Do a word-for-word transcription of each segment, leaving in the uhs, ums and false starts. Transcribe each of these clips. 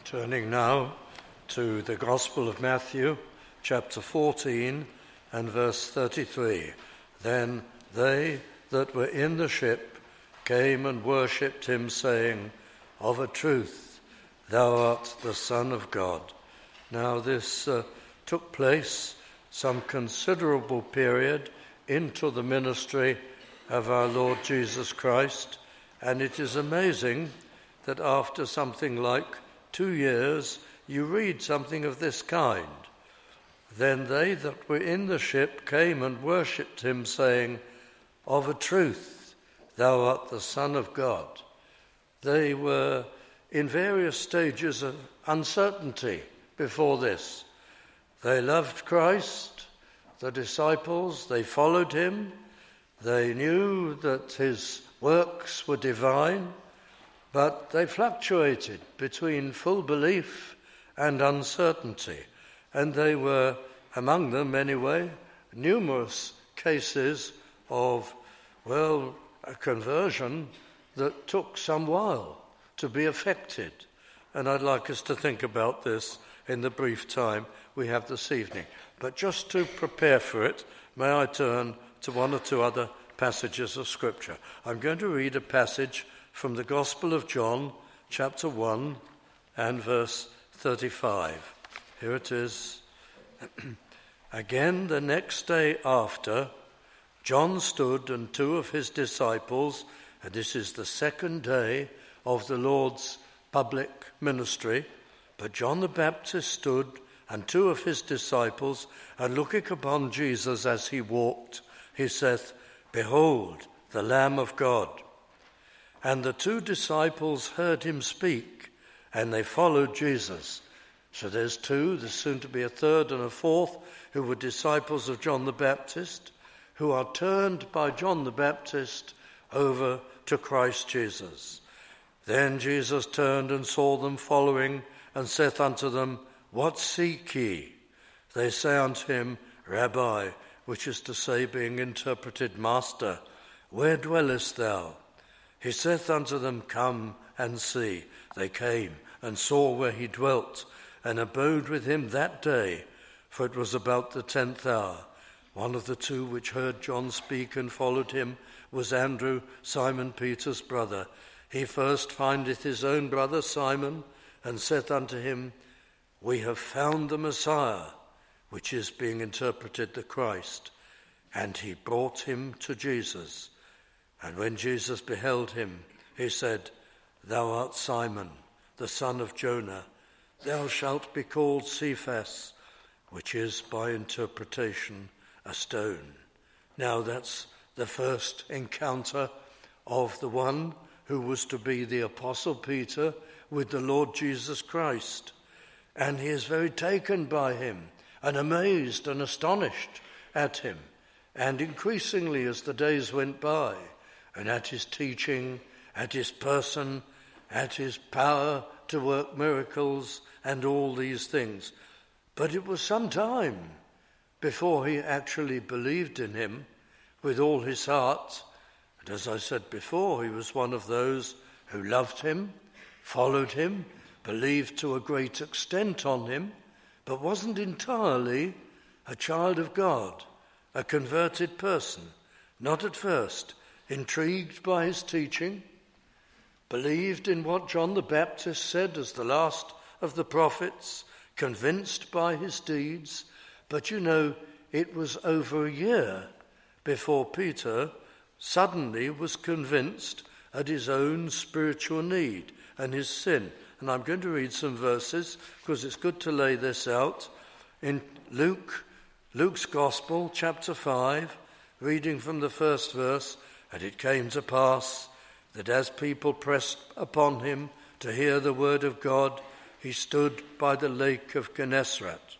Turning now to the Gospel of Matthew, chapter fourteen and verse thirty-three. Then they that were in the ship came and worshipped him, saying, Of a truth, thou art the Son of God. Now this uh, took place some considerable period into the ministry of our Lord Jesus Christ, and it is amazing that after something like two years you read something of this kind. Then they that were in the ship came and worshipped him, saying, Of a truth, thou art the Son of God. They were in various stages of uncertainty before this. They loved Christ, the disciples, they followed him, they knew that his works were divine, but they fluctuated between full belief and uncertainty. And they were, among them anyway, numerous cases of, well, a conversion that took some while to be effected. And I'd like us to think about this in the brief time we have this evening. But just to prepare for it, may I turn to one or two other passages of Scripture. I'm going to read a passage from the Gospel of John, chapter one and verse thirty-five. Here it is. Again, the next day after, John stood and two of his disciples, and this is the second day of the Lord's public ministry, but John the Baptist stood and two of his disciples, and looking upon Jesus as he walked, he saith, Behold, the Lamb of God. And the two disciples heard him speak, and they followed Jesus. So there's two, there's soon to be a third and a fourth, who were disciples of John the Baptist, who are turned by John the Baptist over to Christ Jesus. Then Jesus turned and saw them following, and saith unto them, What seek ye? They say unto him, Rabbi, which is to say, being interpreted, Master, where dwellest thou? He saith unto them, Come and see. They came and saw where he dwelt, and abode with him that day, for it was about the tenth hour. One of the two which heard John speak and followed him was Andrew, Simon Peter's brother. He first findeth his own brother Simon, and saith unto him, We have found the Messiah, which is being interpreted the Christ. And he brought him to Jesus. And when Jesus beheld him, he said, Thou art Simon, the son of Jonah. Thou shalt be called Cephas, which is by interpretation a stone. Now that's the first encounter of the one who was to be the Apostle Peter with the Lord Jesus Christ. And he is very taken by him and amazed and astonished at him. And increasingly as the days went by, and at his teaching, at his person, at his power to work miracles and all these things. But it was some time before he actually believed in him with all his heart. And as I said before, he was one of those who loved him, followed him, believed to a great extent on him, but wasn't entirely a child of God, a converted person, not at first. Intrigued by his teaching, believed in what John the Baptist said as the last of the prophets, convinced by his deeds. But you know, it was over a year before Peter suddenly was convinced at his own spiritual need and his sin. And I'm going to read some verses because it's good to lay this out. In Luke, Luke's Gospel, chapter five, reading from the first verse, And it came to pass that as people pressed upon him to hear the word of God, he stood by the lake of Gennesaret.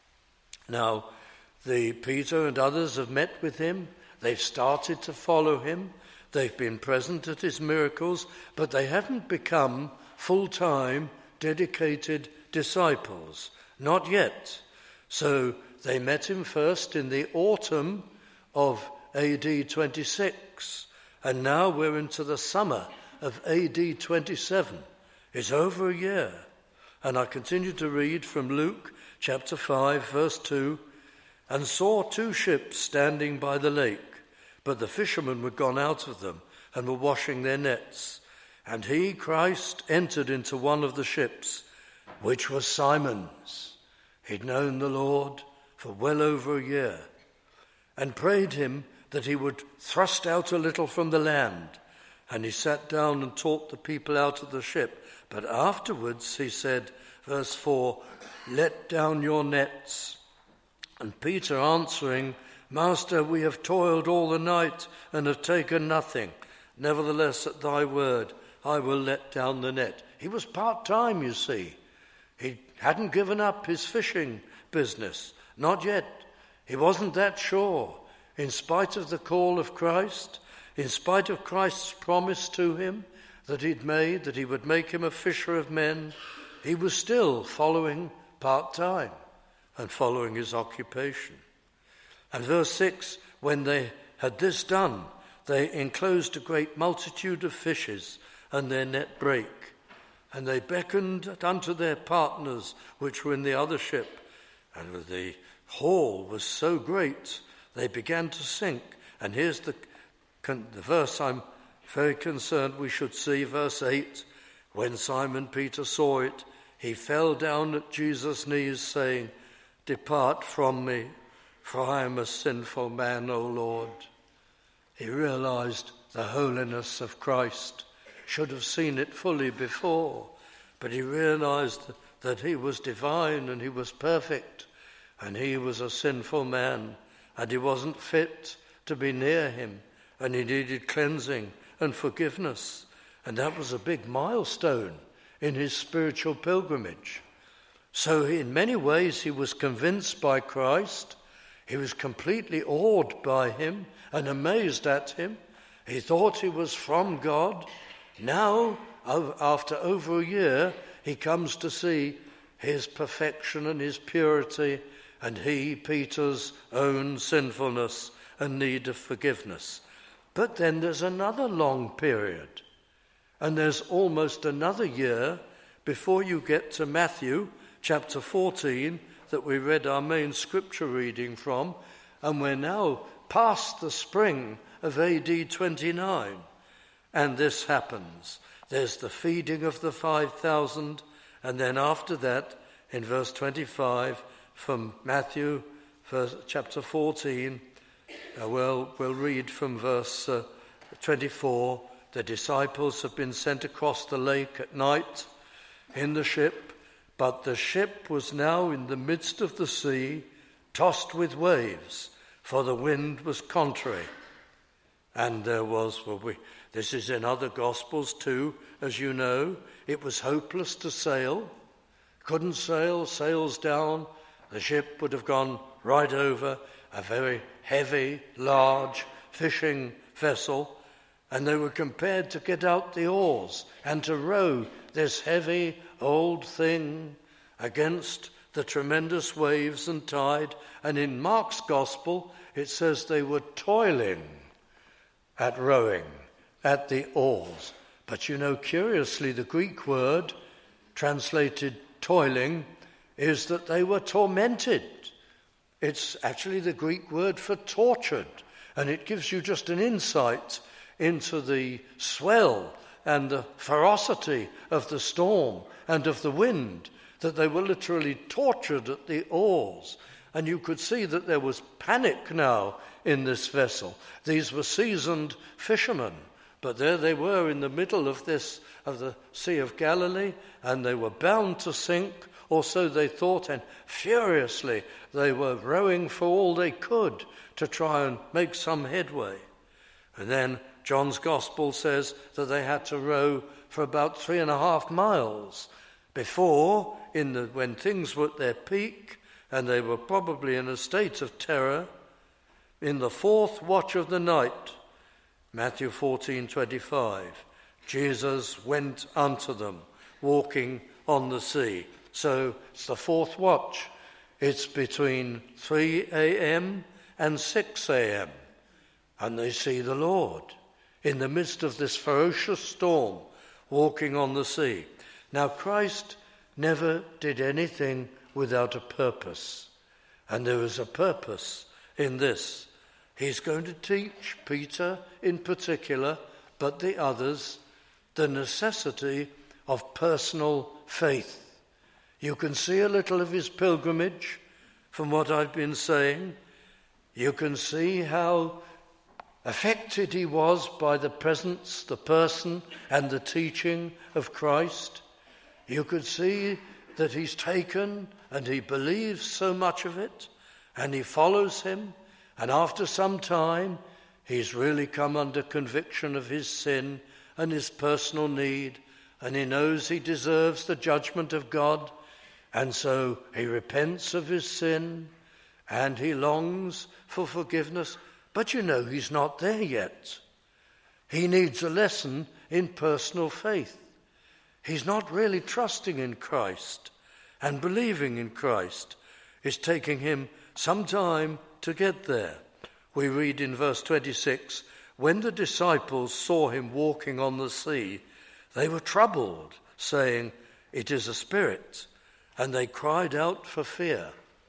Now, the Peter and others have met with him. They've started to follow him. They've been present at his miracles, but they haven't become full-time, dedicated disciples. Not yet. So they met him first in the autumn of A D twenty-six, and now we're into the summer of A D twenty-seven. It's over a year. And I continue to read from Luke chapter five, verse two, and saw two ships standing by the lake, but the fishermen were gone out of them and were washing their nets. And he, Christ, entered into one of the ships, which was Simon's. He'd known the Lord for well over a year, and prayed him that he would thrust out a little from the land. And he sat down and taught the people out of the ship. But afterwards he said, verse four, let down your nets. And Peter answering, Master, we have toiled all the night and have taken nothing. Nevertheless, at thy word, I will let down the net. He was part-time, you see. He hadn't given up his fishing business. Not yet. He wasn't that sure. In spite of the call of Christ, in spite of Christ's promise to him that he'd made, that he would make him a fisher of men, he was still following part-time and following his occupation. And verse six, when they had this done, they enclosed a great multitude of fishes, and their net brake. And they beckoned unto their partners which were in the other ship, and the haul was so great, they began to sink. And here's the, the verse I'm very concerned we should see, verse eight. When Simon Peter saw it, he fell down at Jesus' knees, saying, Depart from me, for I am a sinful man, O Lord. He realized the holiness of Christ, should have seen it fully before, but he realized that he was divine and he was perfect, and he was a sinful man, and he wasn't fit to be near him, and he needed cleansing and forgiveness. And that was a big milestone in his spiritual pilgrimage. So in many ways he was convinced by Christ. He was completely awed by him and amazed at him. He thought he was from God. Now, after over a year, he comes to see his perfection and his purity, and he, Peter's own sinfulness and need of forgiveness. But then there's another long period, and there's almost another year before you get to Matthew chapter fourteen that we read our main scripture reading from, and we're now past the spring of A D twenty-nine. And this happens. There's the feeding of the five thousand, and then after that, in verse twenty-five, from Matthew verse, chapter fourteen, uh, well, we'll read from verse uh, twenty-four. The disciples have been sent across the lake at night in the ship, but the ship was now in the midst of the sea, tossed with waves, for the wind was contrary. And there was, well, we, this is in other Gospels too, as you know, it was hopeless to sail. Couldn't sail, sails down, the ship would have gone right over a very heavy, large fishing vessel, and they were compelled to get out the oars and to row this heavy old thing against the tremendous waves and tide. And in Mark's Gospel, it says they were toiling at rowing, at the oars. But you know, curiously, the Greek word translated toiling is that they were tormented. It's actually the Greek word for tortured, and it gives you just an insight into the swell and the ferocity of the storm and of the wind, that they were literally tortured at the oars. And you could see that there was panic now in this vessel. These were seasoned fishermen, but there they were in the middle of this, of the Sea of Galilee, and they were bound to sink, or so they thought, and furiously they were rowing for all they could to try and make some headway. And then John's Gospel says that they had to row for about three and a half miles before, in the, when things were at their peak, and they were probably in a state of terror, in the fourth watch of the night, Matthew fourteen twenty-five, Jesus went unto them, walking on the sea. So it's the fourth watch. It's between three a.m. and six a.m. And they see the Lord in the midst of this ferocious storm, walking on the sea. Now Christ never did anything without a purpose. And there is a purpose in this. He's going to teach Peter in particular, but the others, the necessity of personal faith. You can see a little of his pilgrimage from what I've been saying. You can see how affected he was by the presence, the person, and the teaching of Christ. You could see that he's taken and he believes so much of it, and he follows him, and after some time he's really come under conviction of his sin and his personal need, and he knows he deserves the judgment of God, and so he repents of his sin and he longs for forgiveness. But you know, he's not there yet. He needs a lesson in personal faith. He's not really trusting in Christ, and believing in Christ is taking him some time to get there. We read in verse twenty-six, when the disciples saw him walking on the sea, they were troubled, saying, "It is a spirit," and they cried out for fear.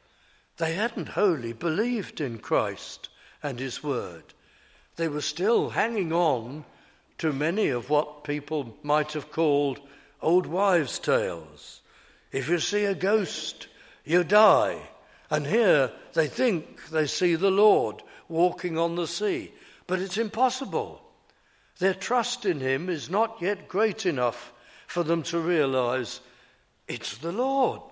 They hadn't wholly believed in Christ and his word. They were still hanging on to many of what people might have called old wives' tales. If you see a ghost, you die. And here they think they see the Lord walking on the sea. But it's impossible. Their trust in him is not yet great enough for them to realize it's the Lord.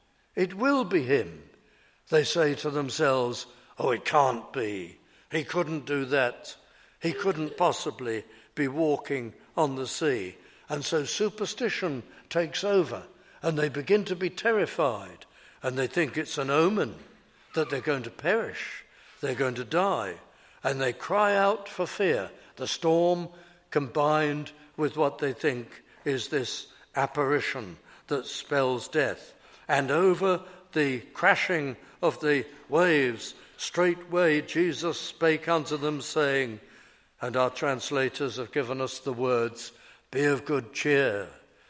It will be him. They say to themselves, oh, it can't be. He couldn't do that. He couldn't possibly be walking on the sea. And so superstition takes over, and they begin to be terrified, and they think it's an omen that they're going to perish, they're going to die, and they cry out for fear. The storm combined with what they think is this apparition that spells death. And over the crashing of the waves, straightway Jesus spake unto them, saying, and our translators have given us the words, be of good cheer.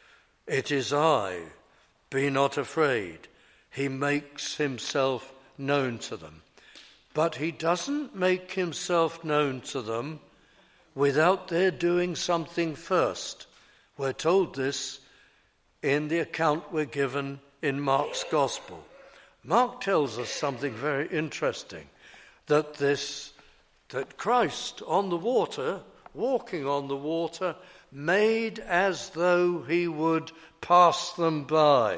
It is I. Be not afraid. He makes himself known to them. But he doesn't make himself known to them without their doing something first. We're told this in the account we're given in Mark's Gospel. Mark tells us something very interesting, that this, that Christ on the water, walking on the water, made as though he would pass them by.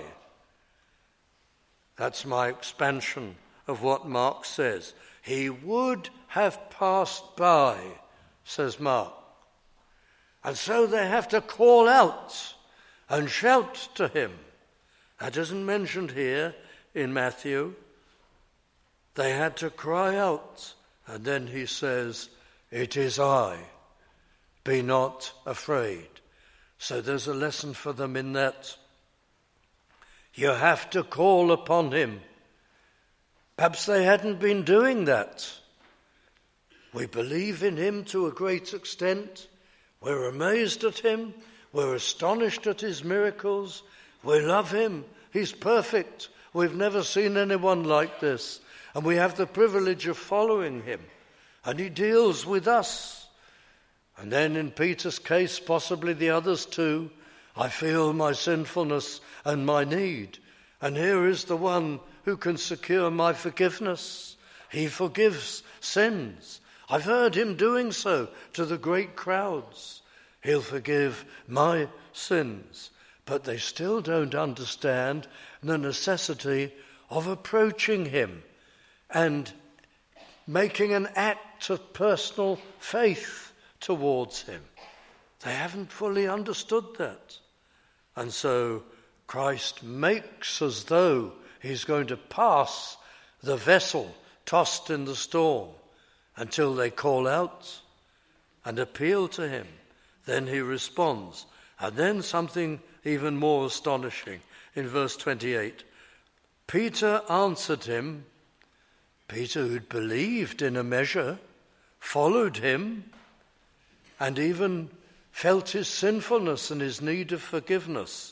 That's my expansion of what Mark says. He would have passed by, says Mark. And so they have to call out and shout to him. That isn't mentioned here in Matthew. They had to cry out, and then he says, it is I. Be not afraid. So there's a lesson for them in that. You have to call upon him. Perhaps they hadn't been doing that. We believe in him to a great extent. We're amazed at him. We're astonished at his miracles. We love him. He's perfect. We've never seen anyone like this. And we have the privilege of following him. And he deals with us. And then in Peter's case, possibly the others too, I feel my sinfulness and my need. And here is the one who can secure my forgiveness. He forgives sins. I've heard him doing so to the great crowds. He'll forgive my sins. But they still don't understand the necessity of approaching him and making an act of personal faith towards him. They haven't fully understood that. And so Christ makes as though he's going to pass the vessel tossed in the storm until they call out and appeal to him. Then he responds. And then something even more astonishing in verse twenty-eight. Peter answered him. Peter, who'd believed in a measure, followed him, and even felt his sinfulness and his need of forgiveness.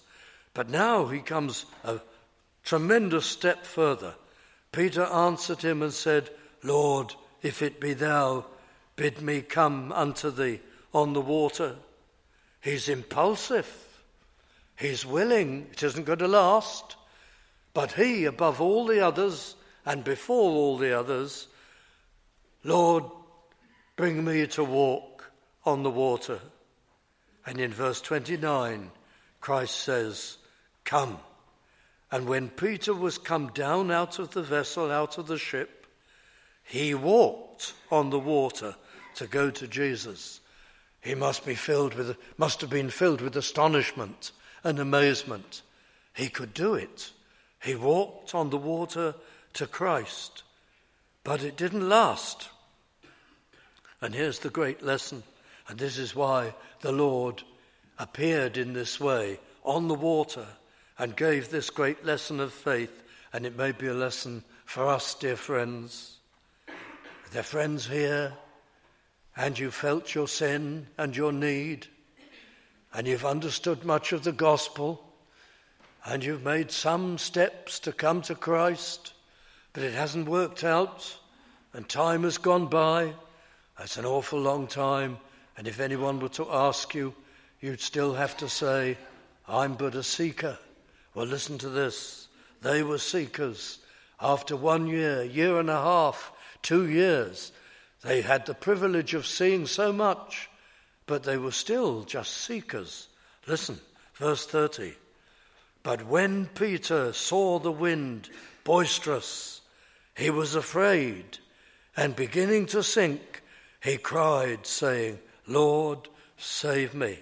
But now he comes a tremendous step further. Peter answered him and said, Lord, if it be thou, bid me come unto thee on the water. He's impulsive. He's willing. It isn't going to last. But he, above all the others and before all the others, Lord, bring me to walk on the water. And in verse twenty-nine, Christ says, come. And when Peter was come down out of the vessel, out of the ship, he walked on the water to go to Jesus. He must be filled with, must have been filled with astonishment and amazement. He could do it. He walked on the water to Christ. But it didn't last. And here's the great lesson. And this is why the Lord appeared in this way on the water and gave this great lesson of faith. And it may be a lesson for us, dear friends. There are friends here, and you felt your sin and your need, and you've understood much of the gospel, and you've made some steps to come to Christ, but it hasn't worked out, and time has gone by. That's an awful long time, and if anyone were to ask you, you'd still have to say, I'm but a seeker. Well, listen to this. They were seekers. After one year, year and a half, two years, they had the privilege of seeing so much, but they were still just seekers. Listen, verse thirty. But when Peter saw the wind boisterous, he was afraid, and beginning to sink, he cried, saying, Lord, save me.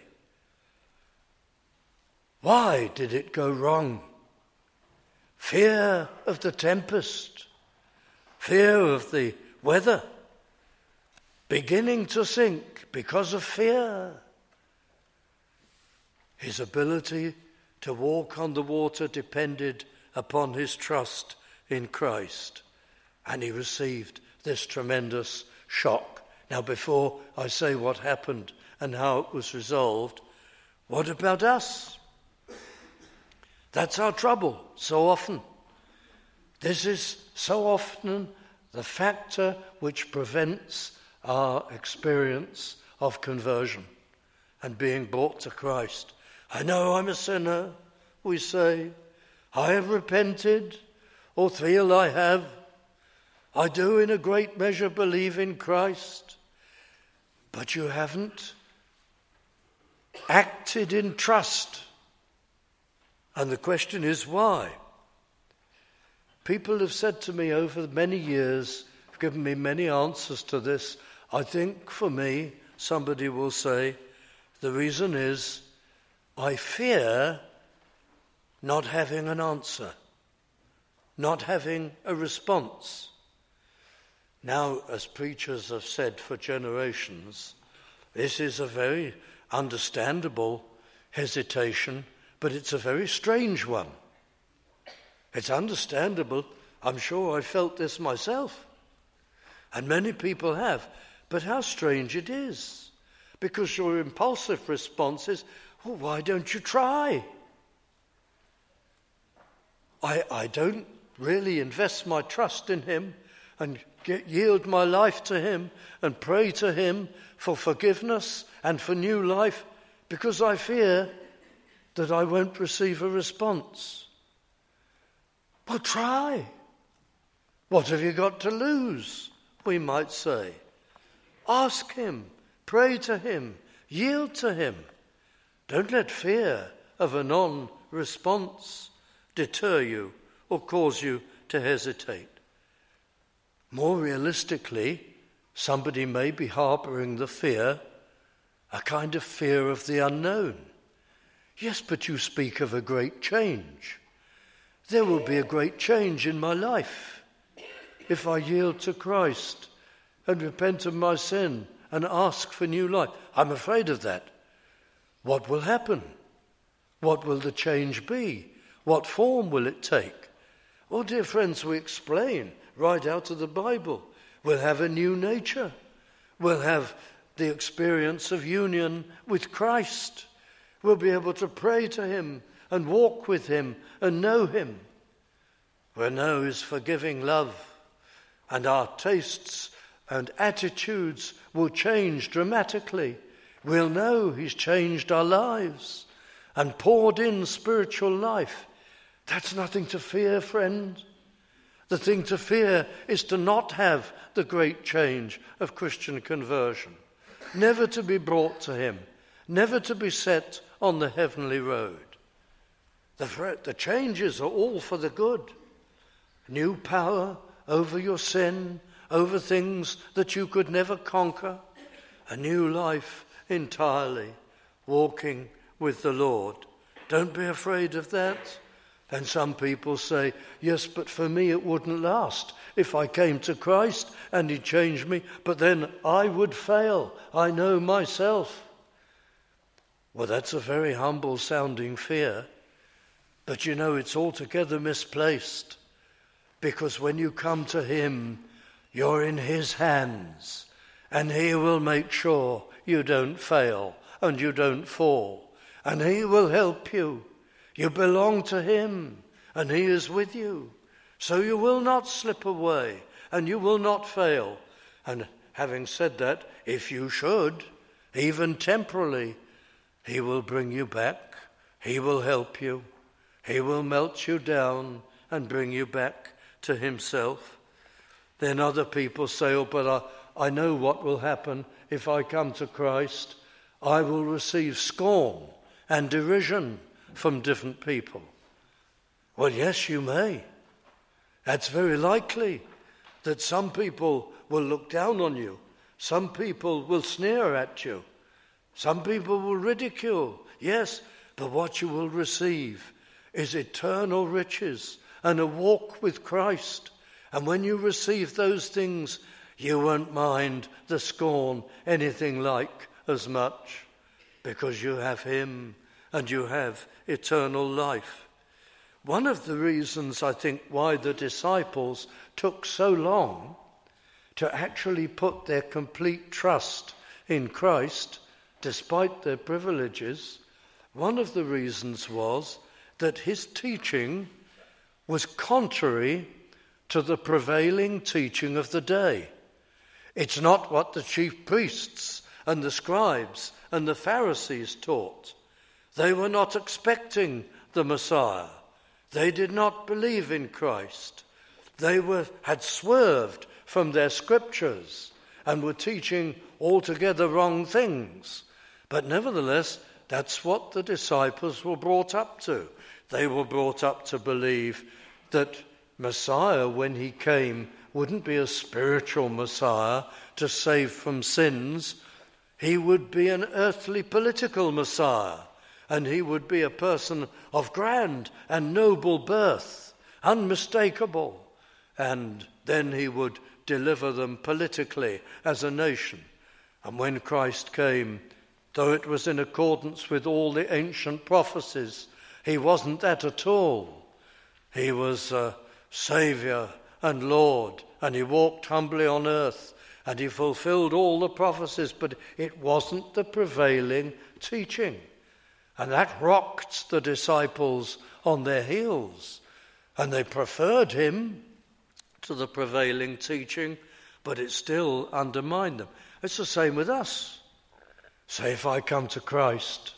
Why did it go wrong? Fear of the tempest, fear of the weather, beginning to sink because of fear. His ability to walk on the water depended upon his trust in Christ, and he received this tremendous shock. Now, before I say what happened and how it was resolved, what about us? That's our trouble so often. This is so often the factor which prevents our experience of conversion and being brought to Christ. I know I'm a sinner, we say. I have repented, or feel I have. I do in a great measure believe in Christ. But you haven't acted in trust. And the question is why? People have said to me over many years, have given me many answers to this. I think for me, somebody will say, the reason is I fear not having an answer, not having a response. Now, as preachers have said for generations, this is a very understandable hesitation, but it's a very strange one. It's understandable. I'm sure I felt this myself. And many people have. But how strange it is. Because your impulsive response is, oh, why don't you try? I, I don't really invest my trust in him and get, yield my life to him and pray to him for forgiveness and for new life because I fear that I won't receive a response. Well, try. What have you got to lose, we might say. Ask him, pray to him, yield to him. Don't let fear of a non-response deter you or cause you to hesitate. More realistically, somebody may be harboring the fear, a kind of fear of the unknown. Yes, but you speak of a great change. There will be a great change in my life if I yield to Christ and repent of my sin and ask for new life. I'm afraid of that. What will happen? What will the change be? What form will it take? Oh, dear friends, we explain right out of the Bible. We'll have a new nature. We'll have the experience of union with Christ. We'll be able to pray to him and walk with him and know him. Where know his forgiving love, and our tastes and attitudes will change dramatically. We'll know he's changed our lives and poured in spiritual life. That's nothing to fear, friend. The thing to fear is to not have the great change of Christian conversion, never to be brought to him, never to be set on the heavenly road. The, the changes are all for the good. New power over your sin, over things that you could never conquer, a new life entirely, walking with the Lord. Don't be afraid of that. And some people say, yes, but for me it wouldn't last. If I came to Christ and he changed me, but then I would fail. I know myself. Well, that's a very humble sounding fear. But you know, it's altogether misplaced. Because when you come to him, you're in his hands. And he will make sure you don't fail and you don't fall. And he will help you. You belong to him, and he is with you. So you will not slip away, and you will not fail. And having said that, if you should, even temporarily, he will bring you back. He will help you. He will melt you down and bring you back to himself. Then other people say, oh, but I, I know what will happen if I come to Christ. I will receive scorn and derision from different people. Well, yes, you may. That's very likely that some people will look down on you. Some people will sneer at you. Some people will ridicule. Yes, but what you will receive is eternal riches and a walk with Christ. And when you receive those things, you won't mind the scorn anything like as much, because you have him and you have eternal life. One of the reasons, I think, why the disciples took so long to actually put their complete trust in Christ, despite their privileges, one of the reasons was that his teaching was contrary to the prevailing teaching of the day. It's not what the chief priests and the scribes and the Pharisees taught. They were not expecting the Messiah. They did not believe in Christ. They were, had swerved from their scriptures and were teaching altogether wrong things. But nevertheless, that's what the disciples were brought up to. They were brought up to believe that Messiah, when he came, wouldn't be a spiritual Messiah to save from sins. He would be an earthly political Messiah. And he would be a person of grand and noble birth, unmistakable. And then he would deliver them politically as a nation. And when Christ came, though it was in accordance with all the ancient prophecies, he wasn't that at all. He was a Saviour and Lord, and he walked humbly on earth, and he fulfilled all the prophecies, but it wasn't the prevailing teaching. And that rocked the disciples on their heels. And they preferred him to the prevailing teaching, but it still undermined them. It's the same with us. Say, if I come to Christ,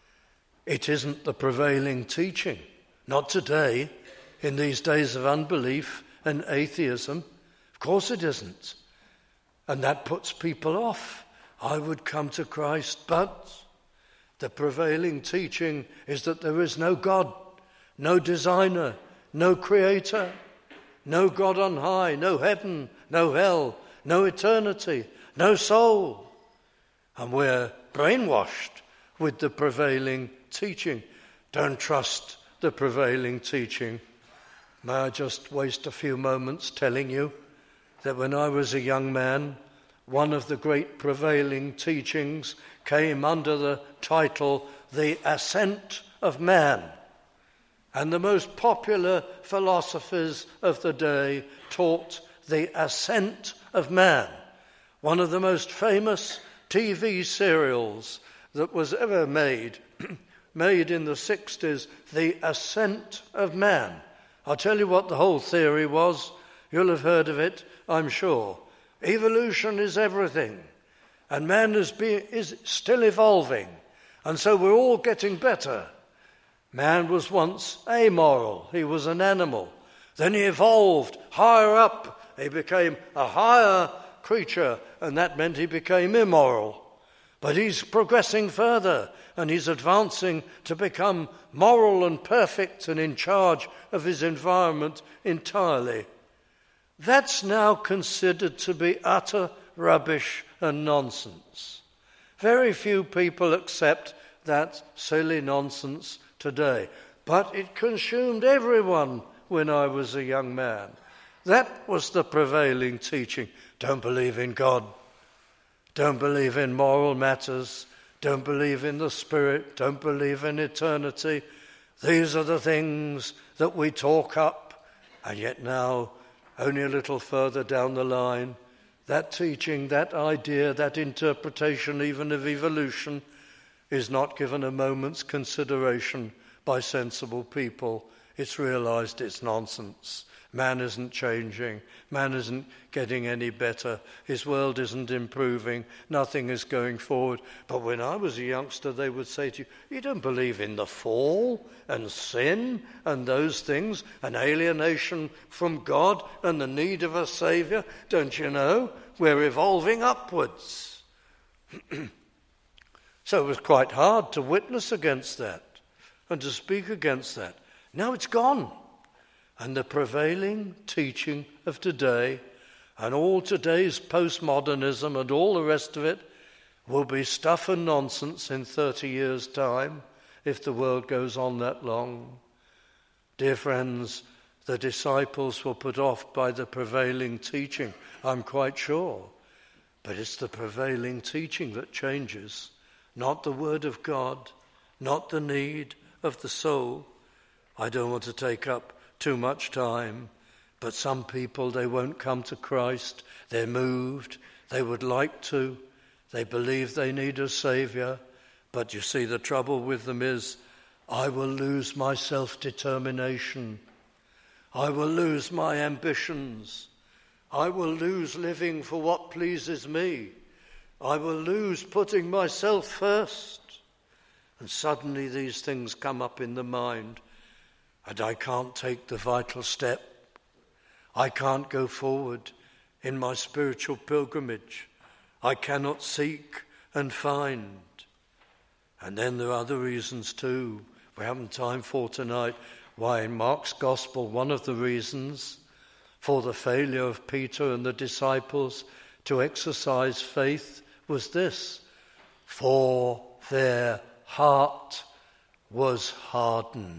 it isn't the prevailing teaching. Not today, in these days of unbelief and atheism. Of course it isn't. And that puts people off. I would come to Christ, but the prevailing teaching is that there is no God, no designer, no creator, no God on high, no heaven, no hell, no eternity, no soul. And we're brainwashed with the prevailing teaching. Don't trust the prevailing teaching. May I just waste a few moments telling you that when I was a young man, one of the great prevailing teachings came under the title, The Ascent of Man. And the most popular philosophers of the day taught the ascent of man. One of the most famous T V serials that was ever made made in the sixties the ascent of man. I'll tell you what the whole theory was. You'll have heard of it, I'm sure. Evolution is everything, and man is, be, is still evolving, and so we're all getting better. Man was once amoral. He was an animal. Then he evolved higher up. He became a higher creature, and that meant he became immoral. But he's progressing further, and he's advancing to become moral and perfect and in charge of his environment entirely. That's now considered to be utter rubbish and nonsense. Very few people accept that silly nonsense today, but it consumed everyone when I was a young man. That was the prevailing teaching. Don't believe in God. Don't believe in moral matters. Don't believe in the Spirit. Don't believe in eternity. These are the things that we talk up. And yet now, only a little further down the line, that teaching, that idea, that interpretation even of evolution is not given a moment's consideration by sensible people. It's realized it's nonsense. Man isn't changing. Man isn't getting any better. His world isn't improving. Nothing is going forward. But when I was a youngster, they would say to you, you don't believe in the fall and sin and those things and alienation from God and the need of a Saviour? Don't you know? We're evolving upwards. So it was quite hard to witness against that and to speak against that. Now it's gone. And the prevailing teaching of today and all today's postmodernism and all the rest of it will be stuff and nonsense in thirty years' time if the world goes on that long. Dear friends, the disciples were put off by the prevailing teaching, I'm quite sure. But it's the prevailing teaching that changes, not the word of God, not the need of the soul. I don't want to take up too much time, but some people, they won't come to Christ. They're moved. They would like to. They believe they need a Saviour. But you see, the trouble with them is, I will lose my self-determination. I will lose my ambitions. I will lose living for what pleases me. I will lose putting myself first. And suddenly these things come up in the mind. And I can't take the vital step. I can't go forward in my spiritual pilgrimage. I cannot seek and find. And then there are other reasons too. We haven't time for tonight. Why, in Mark's Gospel, one of the reasons for the failure of Peter and the disciples to exercise faith was this: for their heart was hardened.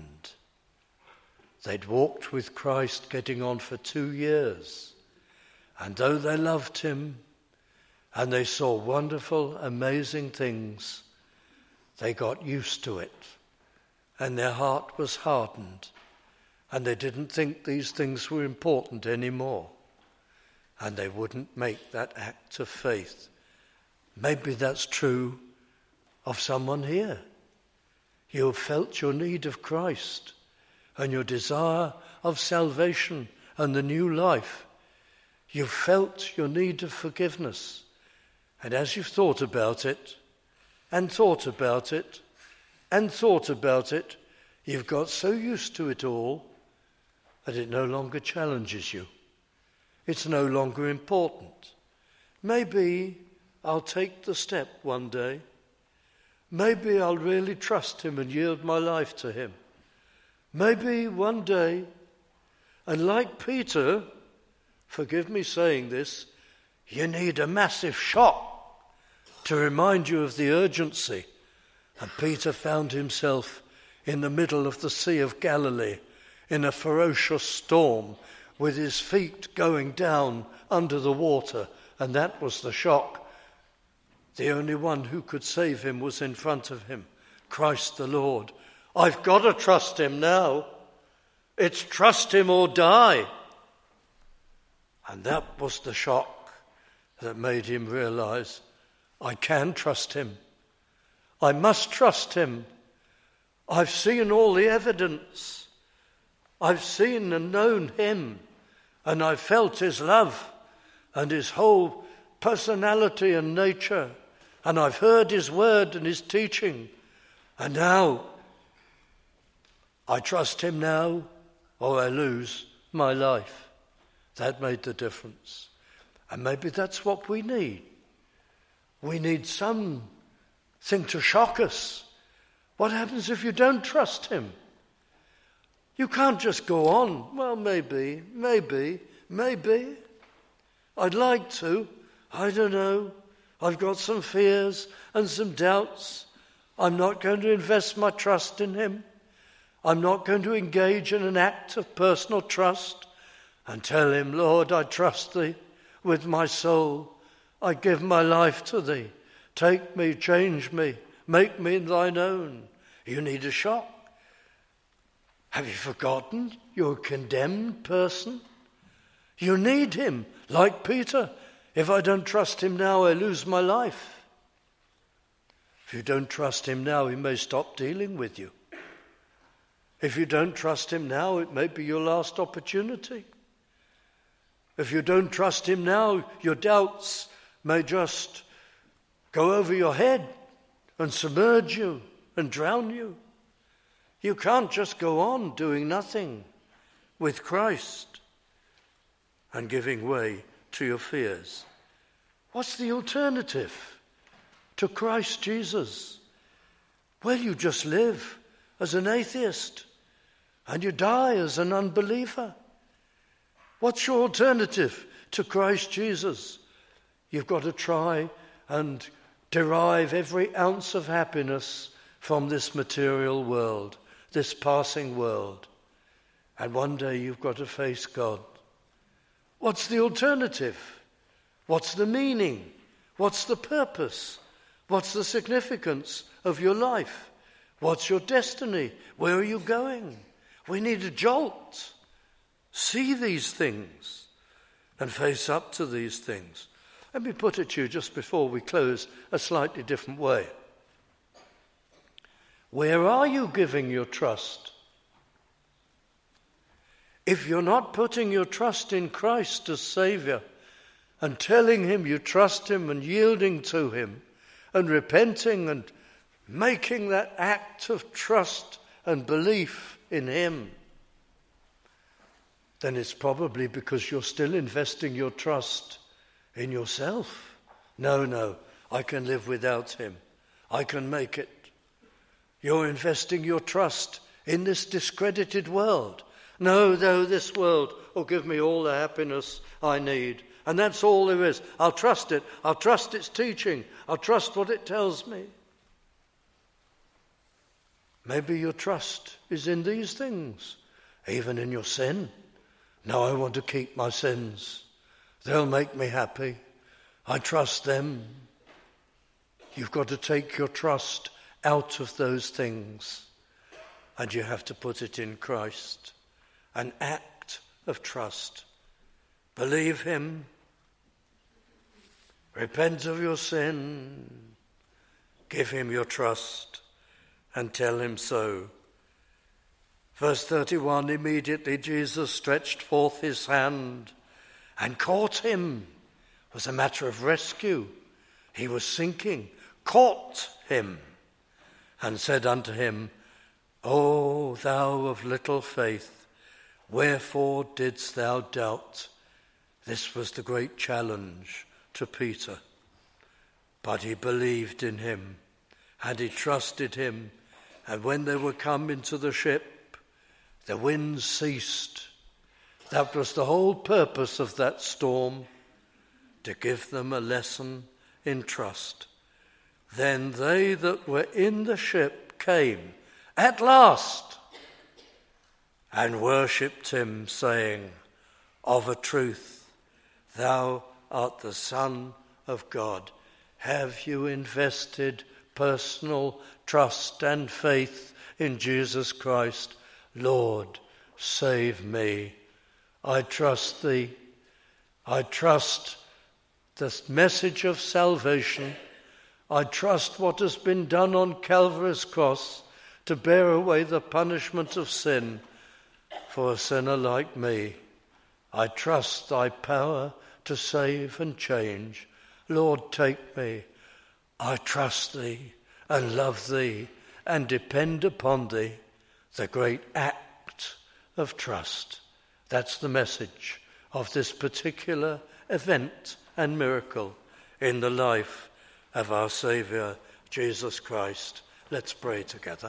They'd walked with Christ getting on for two years. And though they loved him and they saw wonderful, amazing things, they got used to it. And their heart was hardened. And they didn't think these things were important anymore. And they wouldn't make that act of faith. Maybe that's true of someone here. You have felt your need of Christ and your desire of salvation and the new life. You've felt your need of forgiveness. And as you've thought about it, and thought about it, and thought about it, you've got so used to it all that it no longer challenges you. It's no longer important. Maybe I'll take the step one day. Maybe I'll really trust him and yield my life to him. Maybe one day, and like Peter, forgive me saying this, you need a massive shock to remind you of the urgency. And Peter found himself in the middle of the Sea of Galilee in a ferocious storm with his feet going down under the water, and that was the shock. The only one who could save him was in front of him, Christ the Lord. I've got to trust him now. It's trust him or die. And that was the shock that made him realize, I can trust him. I must trust him. I've seen all the evidence. I've seen and known him, and I've felt his love and his whole personality and nature, and I've heard his word and his teaching, and now I trust him now or I lose my life. That made the difference. And maybe that's what we need. We need something to shock us. What happens if you don't trust him? You can't just go on. Well, maybe, maybe, maybe. I'd like to. I don't know. I've got some fears and some doubts. I'm not going to invest my trust in him. I'm not going to engage in an act of personal trust and tell him, Lord, I trust thee with my soul. I give my life to thee. Take me, change me, make me thine own. You need a shock. Have you forgotten you're a condemned person? You need him, like Peter. If I don't trust him now, I lose my life. If you don't trust him now, he may stop dealing with you. If you don't trust him now, it may be your last opportunity. If you don't trust him now, your doubts may just go over your head and submerge you and drown you. You can't just go on doing nothing with Christ and giving way to your fears. What's the alternative to Christ Jesus? Well, you just live as an atheist and you die as an unbeliever. What's your alternative to Christ Jesus? You've got to try and derive every ounce of happiness from this material world, this passing world. And one day you've got to face God. What's the alternative? What's the meaning? What's the purpose? What's the significance of your life? What's your destiny? Where are you going? We need a jolt. See these things and face up to these things. Let me put it to you just before we close a slightly different way. Where are you giving your trust? If you're not putting your trust in Christ as Saviour and telling him you trust him and yielding to him and repenting and making that act of trust and belief in him, then it's probably because you're still investing your trust in yourself. No, no, I can live without him. I can make it. You're investing your trust in this discredited world. No, no, this world will give me all the happiness I need. And that's all there is. I'll trust it. I'll trust its teaching. I'll trust what it tells me. Maybe your trust is in these things, even in your sin. No, I want to keep my sins. They'll make me happy. I trust them. You've got to take your trust out of those things, and you have to put it in Christ. An act of trust. Believe him. Repent of your sin. Give him your trust and tell him so. Verse thirty-one, immediately Jesus stretched forth his hand and caught him. It was a matter of rescue. He was sinking. Caught him and said unto him, O thou of little faith, wherefore didst thou doubt? This was the great challenge to Peter. But he believed in him and he trusted him. And when they were come into the ship, the wind ceased. That was the whole purpose of that storm, to give them a lesson in trust. Then they that were in the ship came at last and worshipped him, saying, Of a truth, thou art the Son of God. Have you invested personal trust and faith in Jesus Christ? Lord, save me. I trust thee. I trust the message of salvation. I trust what has been done on Calvary's cross to bear away the punishment of sin for a sinner like me. I trust thy power to save and change. Lord, take me. I trust thee and love thee and depend upon thee. The great act of trust. That's the message of this particular event and miracle in the life of our Saviour, Jesus Christ. Let's pray together.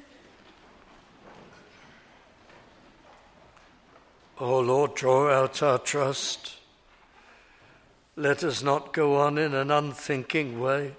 O Lord, draw out our trust. Let us not go on in an unthinking way.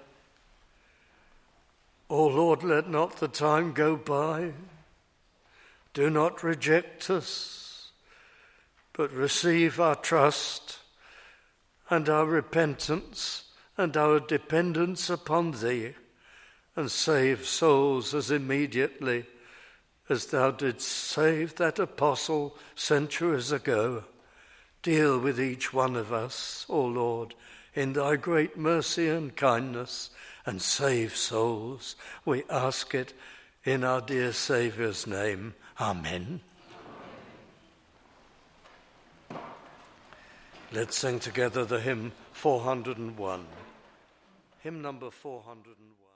O Lord, let not the time go by. Do not reject us, but receive our trust and our repentance and our dependence upon thee, and save souls as immediately as thou didst save that apostle centuries ago. Deal with each one of us, O Lord, in thy great mercy and kindness, and save souls. We ask it in our dear Saviour's name. Amen. Let's sing together the hymn four hundred and one. Hymn number four hundred and one.